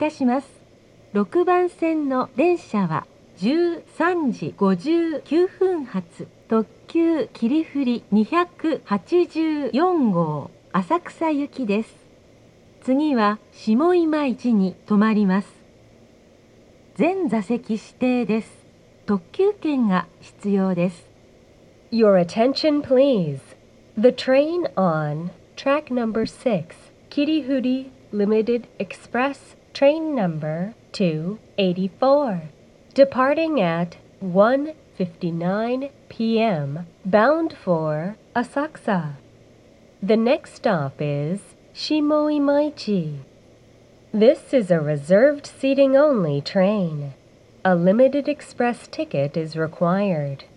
たします。6番線の電車は13時59分発特急霧降り284号浅草行きです。次は下今市に停まります。全座席指定です。特急券が必要です。 Your attention please. The train on track number 6, Kirihuri Limited Express, train number 284, departing at 1:59 p.m., bound for Asakusa. The next stop is Shimoimaichi. This is a reserved seating only train. A limited express ticket is required.